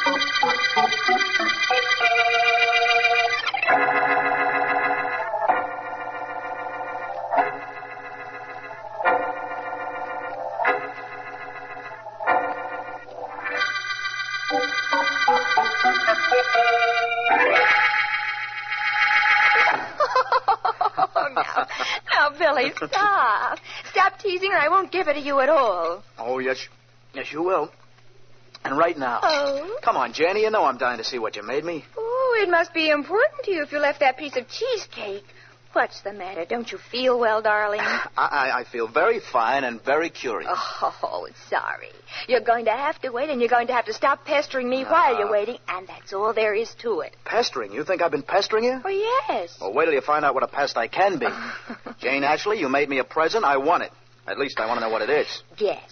Now, Billy, stop. Stop teasing or I won't give it to you at all. Oh, yes, you will. And right now. Oh? Come on, Janie, you know I'm dying to see what you made me. Oh, it must be important to you if you left that piece of cheesecake. What's the matter? Don't you feel well, darling? I feel very fine and very curious. Oh, sorry. You're going to have to wait, and you're going to have to stop pestering me while you're waiting, and that's all there is to it. Pestering? You think I've been pestering you? Oh, yes. Well, wait till you find out what a pest I can be. Jane Ashley, you made me a present. I want it. At least I want to know what it is. Yes.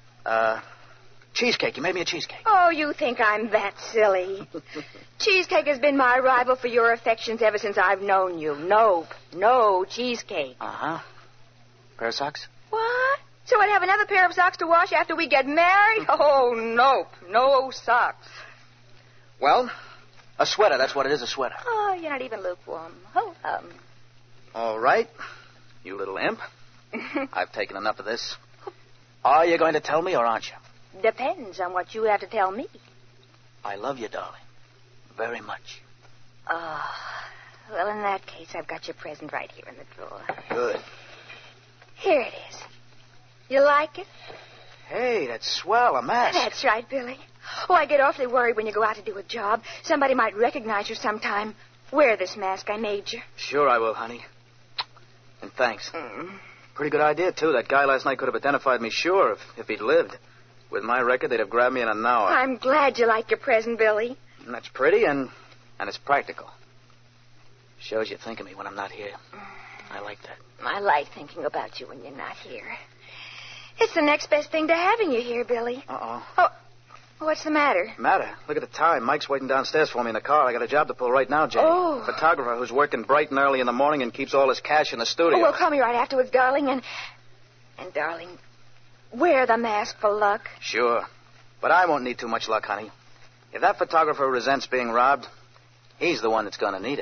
Cheesecake. You made me a cheesecake. Oh, you think I'm that silly? Cheesecake has been my rival for your affections ever since I've known you. Nope. No cheesecake. Uh-huh. Pair of socks? What? So I'd have another pair of socks to wash after we get married? Oh, nope. No socks. Well, a sweater. That's what it is, a sweater. Oh, you're not even lukewarm. Oh, All right. You little imp. I've taken enough of this. Are you going to tell me or aren't you? Depends on what you have to tell me. I love you, darling. Very much. Oh, well, in that case, I've got your present right here in the drawer. Good. Here it is. You like it? Hey, that's swell, a mask. That's right, Billy. Oh, I get awfully worried when you go out to do a job. Somebody might recognize you sometime. Wear this mask I made you. Sure I will, honey. And thanks. Pretty good idea, too. That guy last night could have identified me, sure, if he'd lived. With my record, they'd have grabbed me in an hour. I'm glad you like your present, Billy. And that's pretty, and it's practical. Shows you think of me when I'm not here. I like that. I like thinking about you when you're not here. It's the next best thing to having you here, Billy. Uh-oh. Oh, what's the matter? Matter? Look at the time. Mike's waiting downstairs for me in the car. I got a job to pull right now, Jane. Oh. A photographer who's working bright and early in the morning and keeps all his cash in the studio. Oh, well, call me right afterwards, darling, and darling, wear the mask for luck. Sure. But I won't need too much luck, honey. If that photographer resents being robbed, he's the one that's going to need it.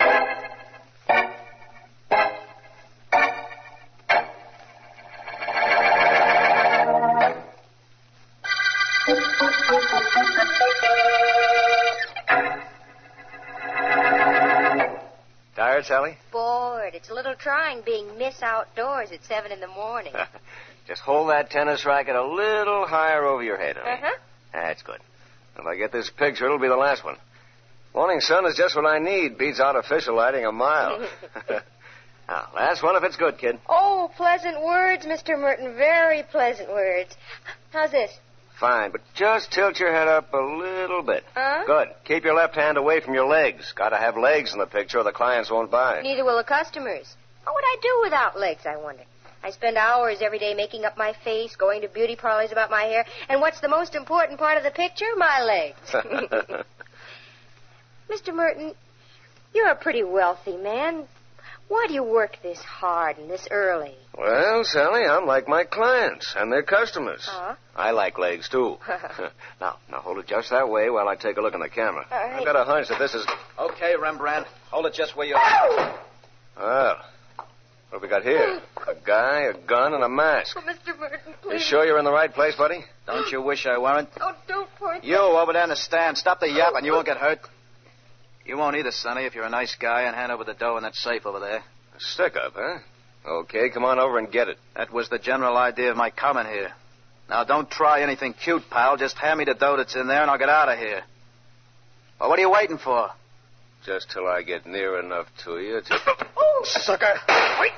Tired, Sally? Bored. It's a little trying being Miss Outdoors at 7 in the morning. Just hold that tennis racket a little higher over your head, honey. Uh-huh. That's good. If I get this picture, it'll be the last one. Morning sun is just what I need. Beats artificial lighting a mile. Now, last one if it's good, kid. Oh, pleasant words, Mr. Merton. Very pleasant words. How's this? Fine, but just tilt your head up a little bit. Huh? Good. Keep your left hand away from your legs. Gotta have legs in the picture or the clients won't buy. Neither will the customers. What would I do without legs, I wonder? I spend hours every day making up my face, going to beauty parlors about my hair, and what's the most important part of the picture? My legs. Mr. Merton, you're a pretty wealthy man. Why do you work this hard and this early? Well, Sally, I'm like my clients and their customers. Huh? I like legs, too. Now hold it just that way while I take a look in the camera. All right. I've got a hunch that this is... Okay, Rembrandt. Hold it just where you are. Well, what have we got here? A guy, a gun, and a mask. Oh, Mr. Merton, You please. sure you're in the right place, buddy? Don't you wish I weren't? Oh, don't point. You over there in the stand. Stop the yapping. You won't get hurt. You won't either, Sonny, if you're a nice guy and hand over the dough in that safe over there. A stick-up, huh? Okay, come on over and get it. That was the general idea of my coming here. Now, don't try anything cute, pal. Just hand me the dough that's in there and I'll get out of here. Well, what are you waiting for? Just till I get near enough to you to... Oh, sucker. Wait.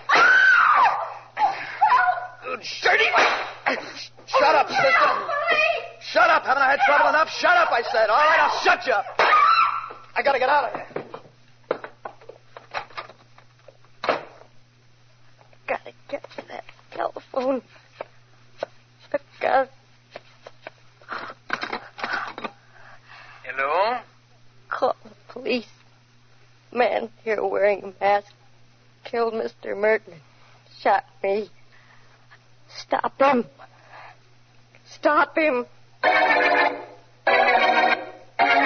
Dirty. Shut up, sister. Shut up. Haven't I had trouble enough? Shut up, I said. All right, I'll shut you up. I gotta get out of here. Gotta get to that telephone. God. Hello? Call the police. Man here wearing a mask killed Mr. Merton. Shot me. Stop him. Stop him.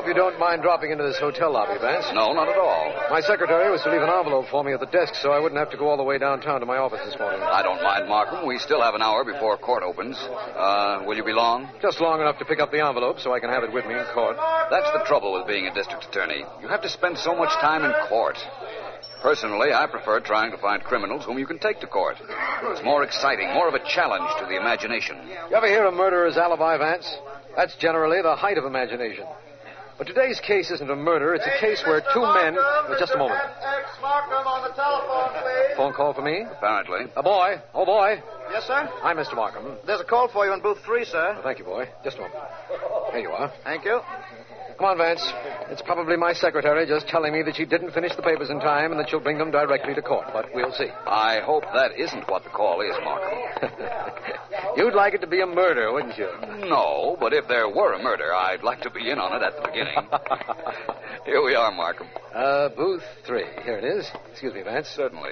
you don't mind dropping into this hotel lobby, Vance. No, not at all. My secretary was to leave an envelope for me at the desk so I wouldn't have to go all the way downtown to my office this morning. I don't mind, Markham. We still have an hour before court opens. Will you be long? Just long enough to pick up the envelope so I can have it with me in court. That's the trouble with being a district attorney. You have to spend so much time in court. Personally, I prefer trying to find criminals whom you can take to court. It's more exciting, more of a challenge to the imagination. You ever hear a murderer's alibi, Vance? That's generally the height of imagination. But today's case isn't a murder. It's a case where two men... Just a moment. Markham on the telephone, please. Phone call for me? Apparently. A boy. Oh, boy. Yes, sir? Hi, Mr. Markham. There's a call for you in booth 3, sir. Oh, thank you, boy. Just a moment. Here you are. Thank you. Come on, Vance. It's probably my secretary just telling me that she didn't finish the papers in time and that she'll bring them directly to court, but we'll see. I hope that isn't what the call is, Markham. You'd like it to be a murder, wouldn't you? No, but if there were a murder, I'd like to be in on it at the beginning. Here we are, Markham. Booth 3. Here it is. Excuse me, Vance. Certainly.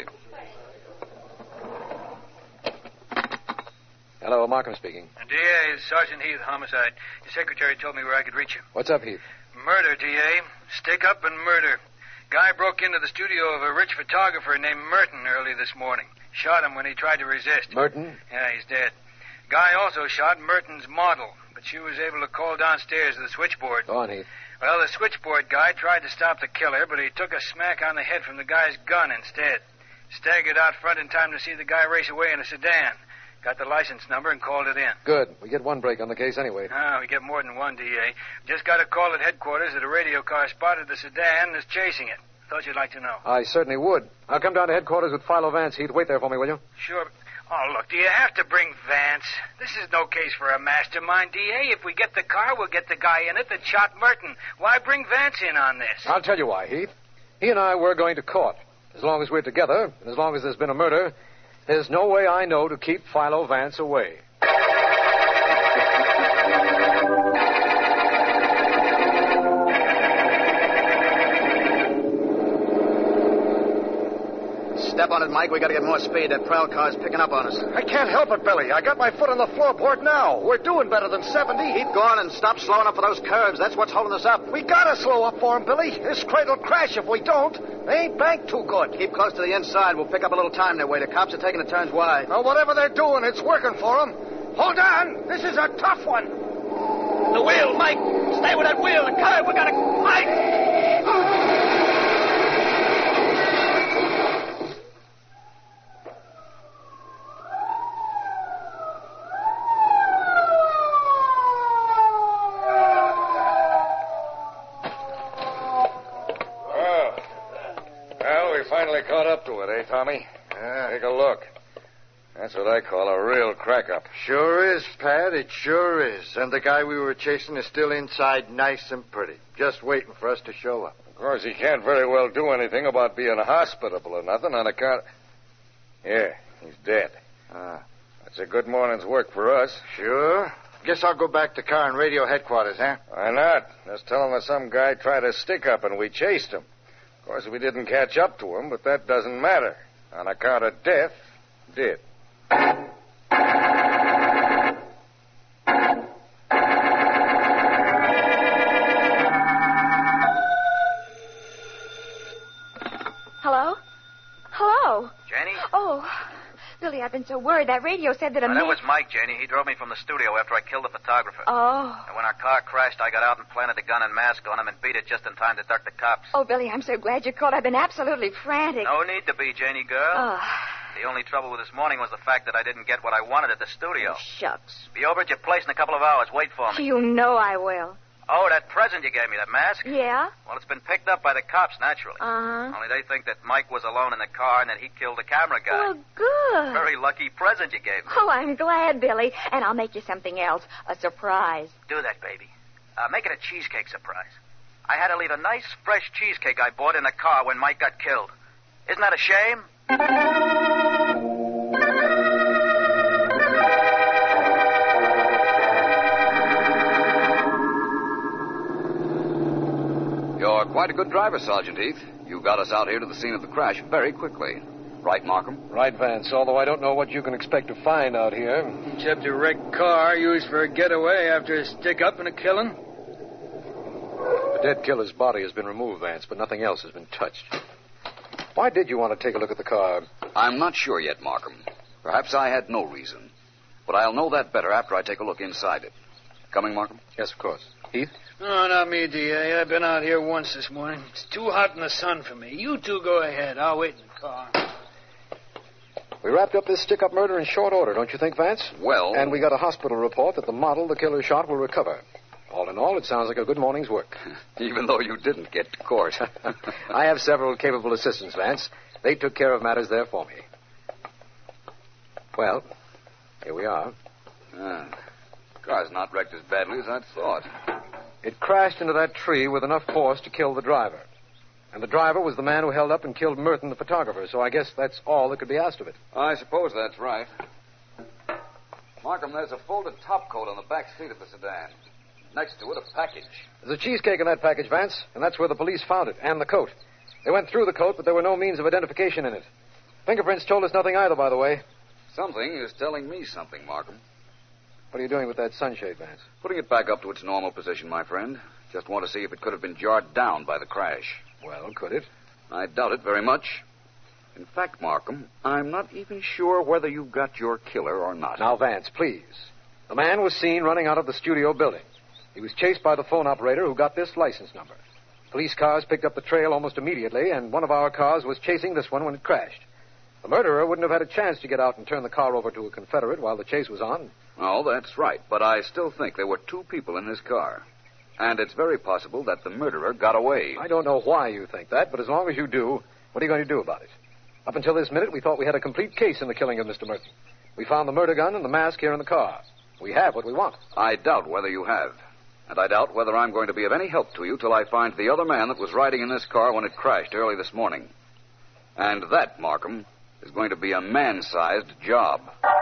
Hello, Markham speaking. DA, Sergeant Heath, homicide. Your secretary told me where I could reach you. What's up, Heath? Murder, DA. Stick up and murder. Guy broke into the studio of a rich photographer named Merton early this morning. Shot him when he tried to resist. Merton? Yeah, he's dead. Guy also shot Merton's model, but she was able to call downstairs to the switchboard. Go on, Heath. Well, the switchboard guy tried to stop the killer, but he took a smack on the head from the guy's gun instead. Staggered out front in time to see the guy race away in a sedan. Got the license number and called it in. Good. We get one break on the case anyway. Oh, we get more than one, DA. Just got a call at headquarters that a radio car spotted the sedan and is chasing it. Thought you'd like to know. I certainly would. I'll come down to headquarters with Philo Vance, Heath. Wait there for me, will you? Sure. Oh, look, do you have to bring Vance? This is no case for a mastermind, DA. If we get the car, we'll get the guy in it that shot Merton. Why bring Vance in on this? I'll tell you why, Heath. He and I were going to court. As long as we're together, and as long as there's been a murder, there's no way I know to keep Philo Vance away. Step on it, Mike. We got to get more speed. That prowl car's picking up on us. I can't help it, Billy. I got my foot on the floorboard now. We're doing better than 70. Keep going and stop slowing up for those curves. That's what's holding us up. We gotta slow up for him, Billy. This crate'll crash if we don't. They ain't banked too good. Keep close to the inside. We'll pick up a little time that way. The cops are taking the turns wide. Now, whatever they're doing, it's working for them. Hold on. This is a tough one. The wheel, Mike. Stay with that wheel. The curve. We gotta... Mike! Finally caught up to it, eh, Tommy? Take a look. That's what I call a real crack-up. Sure is, Pat. It sure is. And the guy we were chasing is still inside nice and pretty, just waiting for us to show up. Of course, he can't very well do anything about being hospitable or nothing on account... Yeah, he's dead. That's a good morning's work for us. Sure. Guess I'll go back to car and radio headquarters, huh? Why not? Just tell him that some guy tried to stick up and we chased him. Of course, we didn't catch up to him, but that doesn't matter. On account of death, did. Hello? Hello? Jenny? Oh, Billy, I've been so worried. That radio said that a man... That was Mike, Jenny. He drove me from the studio after I killed the photographer. Oh. And when our car crashed, I got out and planted the gun and mask on him and beat it just in time to duck the cops. Oh, Billy, I'm so glad you called. I've been absolutely frantic. No need to be, Janie girl. Oh. The only trouble with this morning was the fact that I didn't get what I wanted at the studio. Oh, shucks. Be over at your place in a couple of hours. Wait for me. You know I will. Oh, that present you gave me, that mask? Yeah? Well, it's been picked up by the cops, naturally. Uh-huh. Only they think that Mike was alone in the car and that he killed the camera guy. Well, good. Very lucky present you gave me. Oh, I'm glad, Billy. And I'll make you something else. A surprise. Do that, baby. Make it a cheesecake surprise. I had to leave a nice, fresh cheesecake I bought in the car when Mike got killed. Isn't that a shame? You're quite a good driver, Sergeant Heath. You got us out here to the scene of the crash very quickly. Right, Markham? Right, Vance, although I don't know what you can expect to find out here. Except a wrecked car used for a getaway after a stick-up and a killing. But dead killer's body has been removed, Vance, but nothing else has been touched. Why did you want to take a look at the car? I'm not sure yet, Markham. Perhaps I had no reason. But I'll know that better after I take a look inside it. Coming, Markham? Yes, of course. Heath? No, not me, D.A. I've been out here once this morning. It's too hot in the sun for me. You two go ahead. I'll wait in the car. We wrapped up this stick-up murder in short order, don't you think, Vance? Well... And we got a hospital report that the model the killer shot will recover. All in all, it sounds like a good morning's work. Even though you didn't get to court. I have several capable assistants, Vance. They took care of matters there for me. Well, here we are. The car's not wrecked as badly as I'd thought. It crashed into that tree with enough force to kill the driver. And the driver was the man who held up and killed Merton, the photographer, so I guess that's all that could be asked of it. I suppose that's right. Markham, there's a folded topcoat on the back seat of the sedan. Next to it, a package. There's a cheesecake in that package, Vance, and that's where the police found it, and the coat. They went through the coat, but there were no means of identification in it. Fingerprints told us nothing either, by the way. Something is telling me something, Markham. What are you doing with that sunshade, Vance? Putting it back up to its normal position, my friend. Just want to see if it could have been jarred down by the crash. Well, could it? I doubt it very much. In fact, Markham, I'm not even sure whether you've got your killer or not. Now, Vance, please. The man was seen running out of the studio building. He was chased by the phone operator who got this license number. Police cars picked up the trail almost immediately, and one of our cars was chasing this one when it crashed. The murderer wouldn't have had a chance to get out and turn the car over to a Confederate while the chase was on. Oh, that's right. But I still think there were two people in this car. And it's very possible that the murderer got away. I don't know why you think that, but as long as you do, what are you going to do about it? Up until this minute, we thought we had a complete case in the killing of Mr. Merton. We found the murder gun and the mask here in the car. We have what we want. I doubt whether you have. And I doubt whether I'm going to be of any help to you till I find the other man that was riding in this car when it crashed early this morning. And that, Markham, is going to be a man-sized job.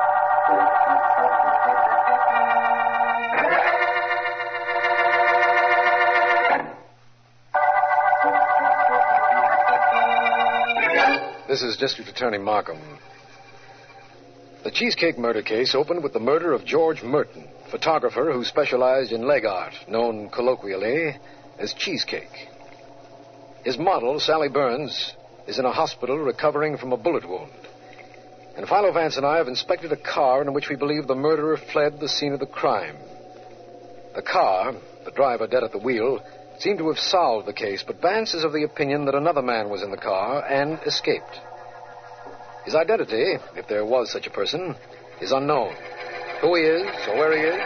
This is District Attorney Markham. The Cheesecake murder case opened with the murder of George Merton, photographer who specialized in leg art, known colloquially as Cheesecake. His model, Sally Burns, is in a hospital recovering from a bullet wound. And Philo Vance and I have inspected a car in which we believe the murderer fled the scene of the crime. The car, the driver dead at the wheel, seemed to have solved the case, but Vance is of the opinion that another man was in the car and escaped. His identity, if there was such a person, is unknown. Who he is or where he is...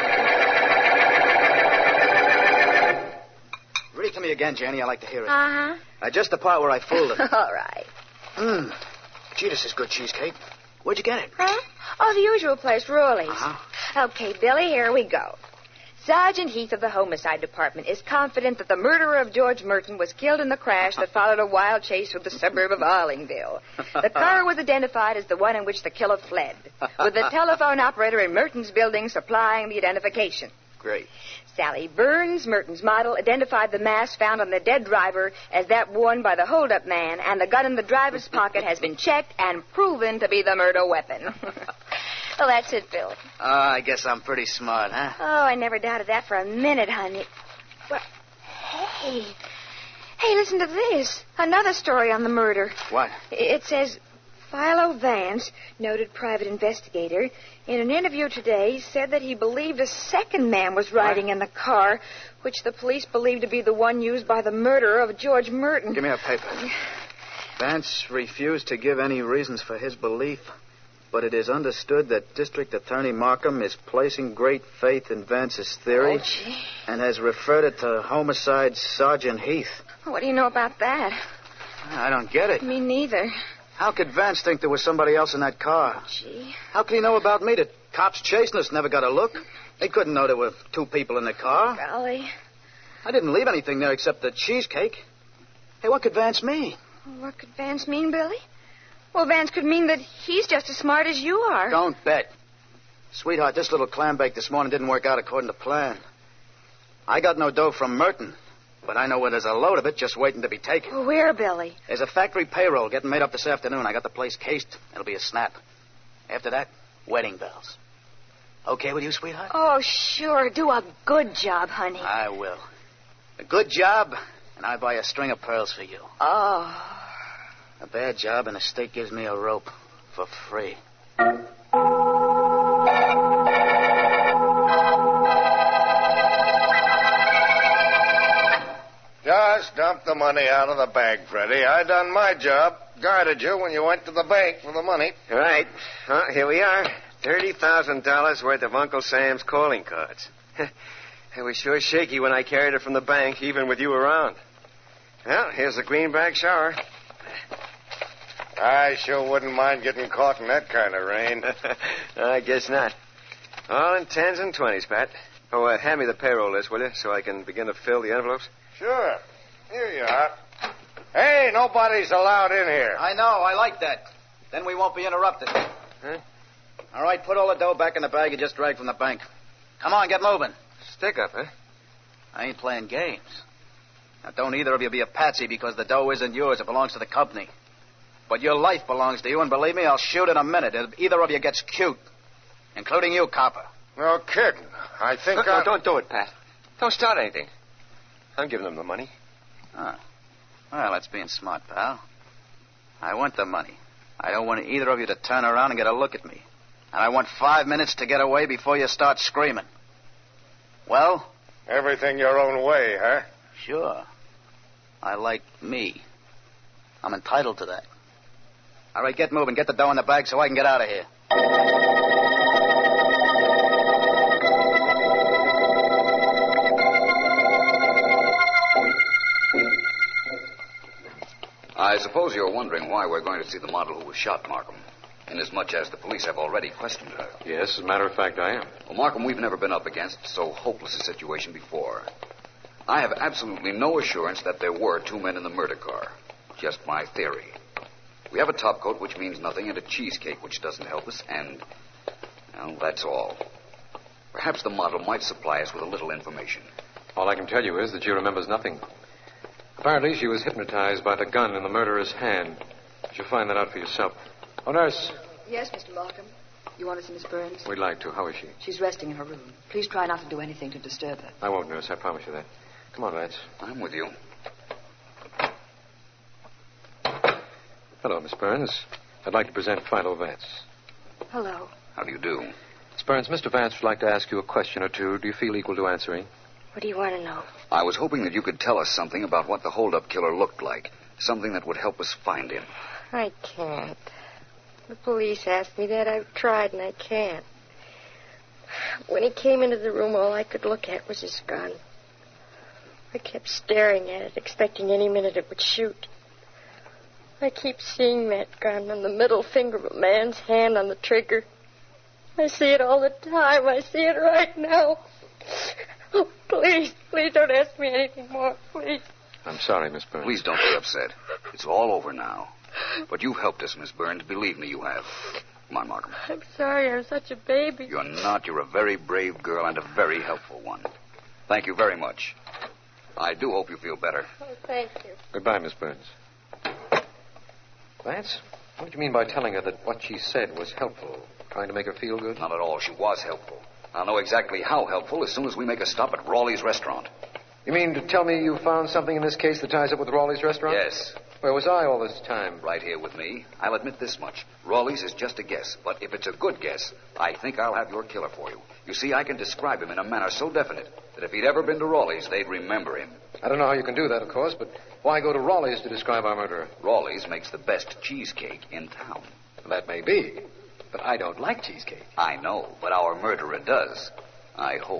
Read it to me again, Janie. I like to hear it. Uh-huh. Just the part where I fooled it. All right. Gee, this is good cheesecake. Where'd you get it? Huh? Oh, the usual place, Rowley's. Uh-huh. Okay, Billy, here we go. Sergeant Heath of the Homicide Department is confident that the murderer of George Merton was killed in the crash that followed a wild chase through the suburb of Arlingville. The car was identified as the one in which the killer fled, with the telephone operator in Merton's building supplying the identification. Great. Sally Burns, Merton's model, identified the mask found on the dead driver as that worn by the hold-up man, and the gun in the driver's pocket has been checked and proven to be the murder weapon. Well, that's it, Bill. I guess I'm pretty smart, huh? Oh, I never doubted that for a minute, honey. Well, hey. Hey, listen to this. Another story on the murder. What? It says, Philo Vance, noted private investigator, in an interview today said that he believed a second man was riding in the car, which the police believed to be the one used by the murderer of George Merton. Give me a paper. Vance refused to give any reasons for his belief, but it is understood that District Attorney Markham is placing great faith in Vance's theory and has referred it to Homicide Sergeant Heath. What do you know about that? I don't get it. Me neither. How could Vance think there was somebody else in that car? Gee. How could he know about me? The cops chasing us never got a look. They couldn't know there were two people in the car. Golly. I didn't leave anything there except the cheesecake. Hey, what could Vance mean? What could Vance mean, Billy? Well, Vance could mean that he's just as smart as you are. Don't bet. Sweetheart, this little clam bake this morning didn't work out according to plan. I got no dough from Merton, but I know where there's a load of it just waiting to be taken. Where, Billy? There's a factory payroll getting made up this afternoon. I got the place cased. It'll be a snap. After that, wedding bells. Okay with you, sweetheart? Oh, sure. Do a good job, honey. I will. A good job, and I buy a string of pearls for you. Oh. A bad job, and the state gives me a rope for free. Just dump the money out of the bag, Freddie. I done my job. Guarded you when you went to the bank for the money. All right. Well, here we are. $30,000 worth of Uncle Sam's calling cards. It was sure shaky when I carried it from the bank, even with you around. Well, here's the greenback shower. I sure wouldn't mind getting caught in that kind of rain. I guess not. All in 10s and 20s, Pat. Oh, hand me the payroll list, will you, so I can begin to fill the envelopes? Sure. Here you are. Hey, nobody's allowed in here. I know. I like that. Then we won't be interrupted. Huh? All right, put all the dough back in the bag you just dragged from the bank. Come on, get moving. Stick up, huh? I ain't playing games. Now, don't either of you be a patsy because the dough isn't yours. It belongs to the company. But your life belongs to you, and believe me, I'll shoot in a minute if either of you gets cute. Including you, copper. No kidding. I think No, don't do it, Pat. Don't start anything. I'm giving them the money. Ah. Well, that's being smart, pal. I want the money. I don't want either of you to turn around and get a look at me. And I want 5 minutes to get away before you start screaming. Well? Everything your own way, huh? Sure. I like me. I'm entitled to that. All right, get moving. Get the dough in the bag so I can get out of here. I suppose you're wondering why we're going to see the model who was shot, Markham. Inasmuch as the police have already questioned her. Yes, as a matter of fact, I am. Well, Markham, we've never been up against so hopeless a situation before. I have absolutely no assurance that there were 2 men in the murder car. Just my theory. We have a topcoat, which means nothing, and a cheesecake, which doesn't help us, and... well, that's all. Perhaps the model might supply us with a little information. All I can tell you is that she remembers nothing. Apparently, she was hypnotized by the gun in the murderer's hand. You'll find that out for yourself. Oh, nurse. Yes, Mr. Markham. You want to see Miss Burns? We'd like to. How is she? She's resting in her room. Please try not to do anything to disturb her. I won't, nurse. I promise you that. Come on, Vance. I'm with you. Hello, Miss Burns. I'd like to present Philo Vance. Hello. How do you do? Miss Burns, Mr. Vance would like to ask you a question or two. Do you feel equal to answering? What do you want to know? I was hoping that you could tell us something about what the hold-up killer looked like. Something that would help us find him. I can't. The police asked me that. I've tried, and I can't. When he came into the room, all I could look at was his gun. I kept staring at it, expecting any minute it would shoot. I keep seeing that gun on the middle finger of a man's hand on the trigger. I see it all the time. I see it right now. Oh, please don't ask me anything more, please. I'm sorry, Miss Burns. Please don't be upset. It's all over now. But you've helped us, Miss Burns. Believe me, you have. Come on, Markham. I'm sorry I'm such a baby. You're not. You're a very brave girl and a very helpful one. Thank you very much. I do hope you feel better. Oh, thank you. Goodbye, Miss Burns. Vance, what did you mean by telling her that what she said was helpful? Trying to make her feel good? Not at all. She was helpful. I'll know exactly how helpful as soon as we make a stop at Rawley's restaurant. You mean to tell me you found something in this case that ties up with Rawley's restaurant? Yes. Where was I all this time? Right here with me. I'll admit this much. Rawley's is just a guess. But if it's a good guess, I think I'll have your killer for you. You see, I can describe him in a manner so definite that if he'd ever been to Rawley's, they'd remember him. I don't know how you can do that, of course, but why go to Rawley's to describe our murderer? Rawley's makes the best cheesecake in town. That may be, but I don't like cheesecake. I know, but our murderer does. I hope.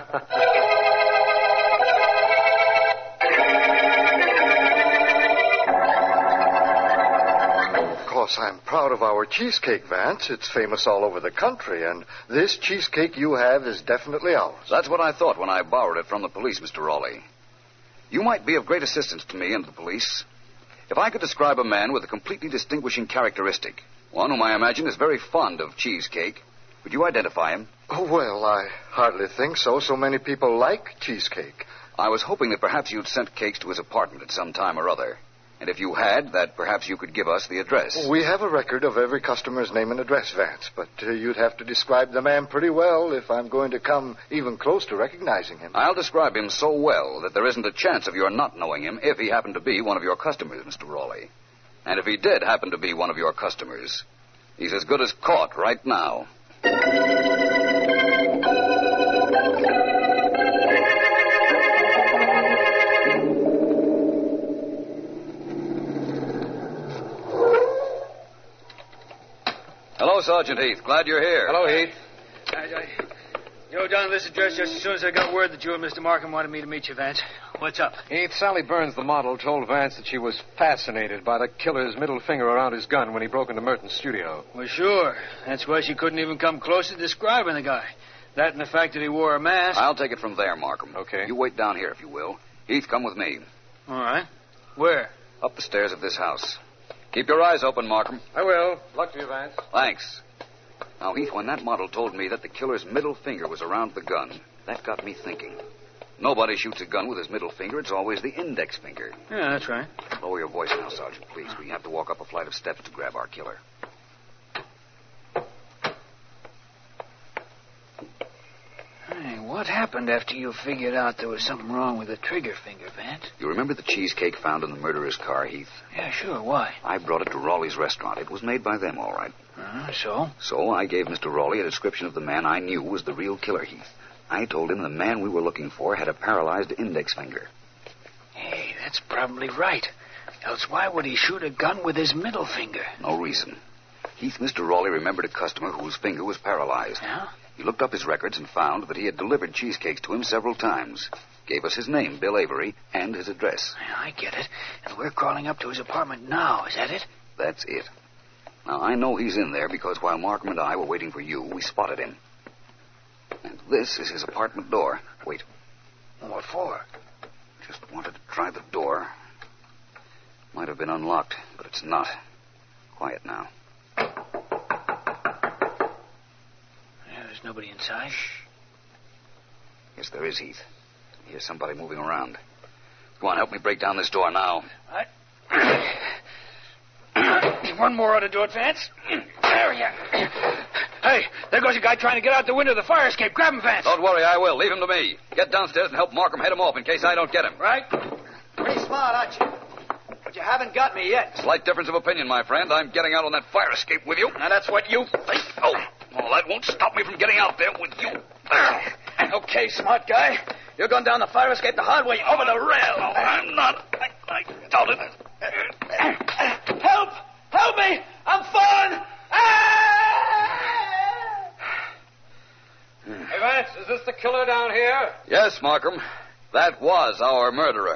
Of course, I'm proud of our cheesecake, Vance. It's famous all over the country, and this cheesecake you have is definitely ours. That's what I thought when I borrowed it from the police, Mr. Rawley. You might be of great assistance to me and the police. If I could describe a man with a completely distinguishing characteristic, one whom I imagine is very fond of cheesecake, would you identify him? Oh, well, I hardly think so. So many people like cheesecake. I was hoping that perhaps you'd sent cakes to his apartment at some time or other. And if you had, that perhaps you could give us the address. We have a record of every customer's name and address, Vance, but you'd have to describe the man pretty well if I'm going to come even close to recognizing him. I'll describe him so well that there isn't a chance of your not knowing him if he happened to be one of your customers, Mr. Raleigh. And if he did happen to be one of your customers, he's as good as caught right now. Hello, Sergeant Heath. Glad you're here. Hello, Heath. You know, down to this address just as soon as I got word that you and Mr. Markham wanted me to meet you, Vance. What's up? Heath, Sally Burns, the model, told Vance that she was fascinated by the killer's middle finger around his gun when he broke into Merton's studio. Well, sure. That's why she couldn't even come close to describing the guy. That and the fact that he wore a mask. I'll take it from there, Markham. Okay. You wait down here, if you will. Heath, come with me. All right. Where? Up the stairs of this house. Keep your eyes open, Markham. I will. Luck to you, Vance. Thanks. Now, Heath, when that model told me that the killer's middle finger was around the gun, that got me thinking. Nobody shoots a gun with his middle finger. It's always the index finger. Yeah, that's right. Lower your voice now, Sergeant, please. We have to walk up a flight of steps to grab our killer. Hey, what happened after you figured out there was something wrong with the trigger finger, Vance? You remember the cheesecake found in the murderer's car, Heath? Yeah, sure. Why? I brought it to Raleigh's restaurant. It was made by them, all right. So? So I gave Mr. Raleigh a description of the man I knew was the real killer, Heath. I told him the man we were looking for had a paralyzed index finger. Hey, that's probably right. Else why would he shoot a gun with his middle finger? No reason. Heath, Mr. Raleigh remembered a customer whose finger was paralyzed. Yeah? He looked up his records and found that he had delivered cheesecakes to him several times. Gave us his name, Bill Avery, and his address. Yeah, I get it. And we're crawling up to his apartment now. Is that it? That's it. Now, I know he's in there because while Markham and I were waiting for you, we spotted him. And this is his apartment door. Wait. What for? Just wanted to try the door. Might have been unlocked, but it's not. Quiet now. Yeah, there's nobody inside. Shh. Yes, there is, Heath. I hear somebody moving around. Go on, help me break down this door now. One more ought to do it, Vance. There you are. Hey, there goes a guy trying to get out the window of the fire escape. Grab him, Vance. Don't worry, I will. Leave him to me. Get downstairs and help Markham head him off in case I don't get him. Right? Pretty smart, aren't you? But you haven't got me yet. Slight difference of opinion, my friend. I'm getting out on that fire escape with you. Now, that's what you think. Oh, well, that won't stop me from getting out there with you. Okay, smart guy. You're going down the fire escape the hard way over the rail. No, I'm not. I doubt it. Help! Help me! I'm falling! Hey, Vance, is this the killer down here? Yes, Markham. That was our murderer.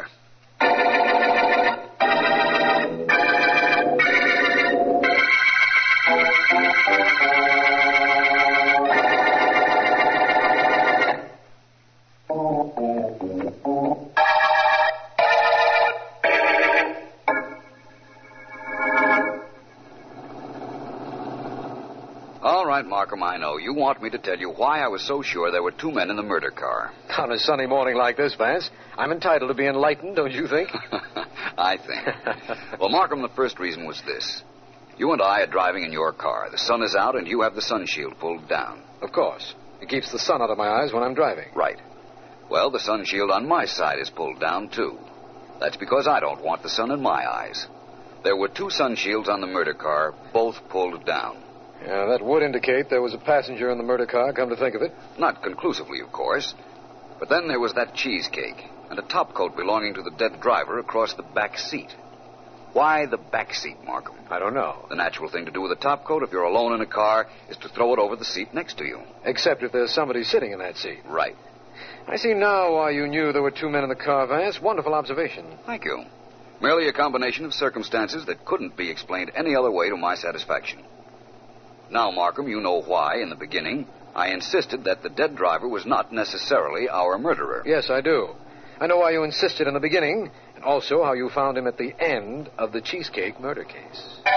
All right, Markham, I know. You want me to tell you why I was so sure there were two men in the murder car. On a sunny morning like this, Vance, I'm entitled to be enlightened, don't you think? I think. Well, Markham, the first reason was this. You and I are driving in your car. The sun is out, and you have the sun shield pulled down. Of course. It keeps the sun out of my eyes when I'm driving. Right. Well, the sun shield on my side is pulled down, too. That's because I don't want the sun in my eyes. There were two sun shields on the murder car, both pulled down. Yeah, that would indicate there was a passenger in the murder car, come to think of it. Not conclusively, of course. But then there was that cheesecake and a topcoat belonging to the dead driver across the back seat. Why the back seat, Markham? I don't know. The natural thing to do with a topcoat if you're alone in a car is to throw it over the seat next to you. Except if there's somebody sitting in that seat. Right. I see now why you knew there were two men in the car, Vance. Wonderful observation. Thank you. Merely a combination of circumstances that couldn't be explained any other way to my satisfaction. Now, Markham, you know why, in the beginning, I insisted that the dead driver was not necessarily our murderer. Yes, I do. I know why you insisted in the beginning, and also how you found him at the end of the cheesecake murder case.